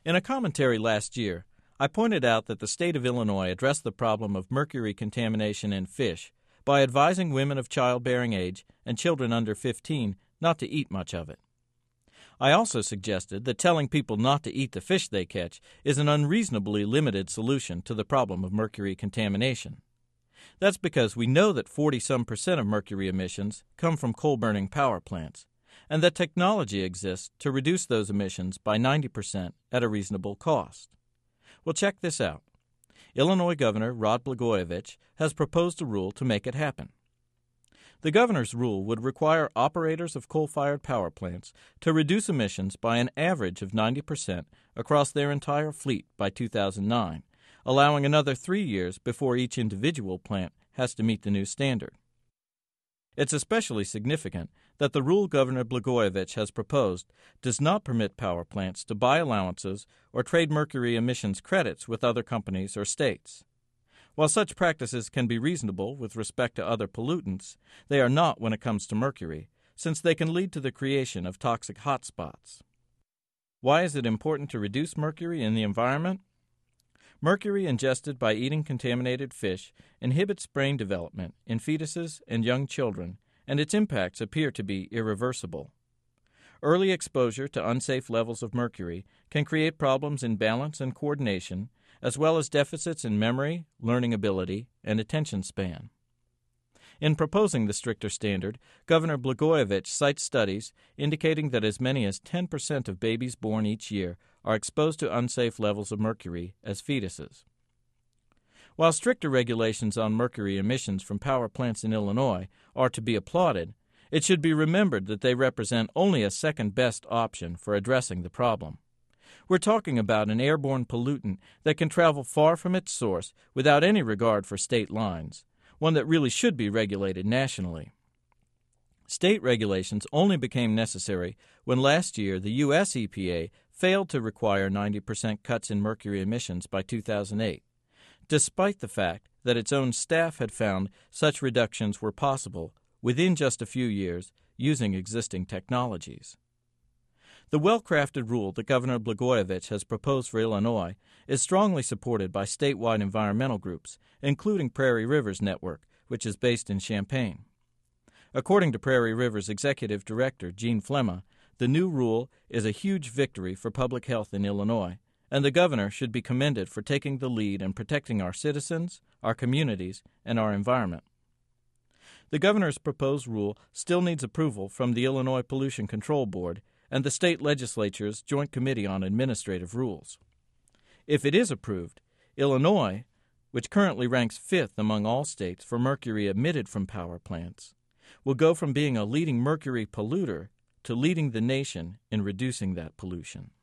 In a commentary last year, I pointed out that the state of Illinois addressed the problem of mercury contamination in fish by advising women of childbearing age and children under 15 not to eat much of it. I also suggested that telling people not to eat the fish they catch is an unreasonably limited solution to the problem of mercury contamination. That's because we know that 40-some% of mercury emissions come from coal-burning power plants, and that technology exists to reduce those emissions by 90% at a reasonable cost. Well, check this out. Illinois Governor Rod Blagojevich has proposed a rule to make it happen. The governor's rule would require operators of coal-fired power plants to reduce emissions by an average of 90% across their entire fleet by 2009, allowing another 3 years before each individual plant has to meet the new standard. It's especially significant that the rule Governor Blagojevich has proposed does not permit power plants to buy allowances or trade mercury emissions credits with other companies or states. While such practices can be reasonable with respect to other pollutants, they are not when it comes to mercury, since they can lead to the creation of toxic hotspots. Why is it important to reduce mercury in the environment? Mercury ingested by eating contaminated fish inhibits brain development in fetuses and young children, and its impacts appear to be irreversible. Early exposure to unsafe levels of mercury can create problems in balance and coordination, as well as deficits in memory, learning ability, and attention span. In proposing the stricter standard, Governor Blagojevich cites studies indicating that as many as 10% of babies born each year are exposed to unsafe levels of mercury as fetuses. While stricter regulations on mercury emissions from power plants in Illinois are to be applauded, it should be remembered that they represent only a second-best option for addressing the problem. We're talking about an airborne pollutant that can travel far from its source without any regard for state lines, one that really should be regulated nationally. State regulations only became necessary when last year the U.S. EPA failed to require 90% cuts in mercury emissions by 2008, despite the fact that its own staff had found such reductions were possible within just a few years using existing technologies. The well-crafted rule that Governor Blagojevich has proposed for Illinois is strongly supported by statewide environmental groups, including Prairie Rivers Network, which is based in Champaign. According to Prairie Rivers Executive Director Gene Flemma, the new rule is a huge victory for public health in Illinois, and the governor should be commended for taking the lead in protecting our citizens, our communities, and our environment. The governor's proposed rule still needs approval from the Illinois Pollution Control Board and the state legislature's Joint Committee on Administrative Rules. If it is approved, Illinois, which currently ranks 5th among all states for mercury emitted from power plants, will go from being a leading mercury polluter to leading the nation in reducing that pollution.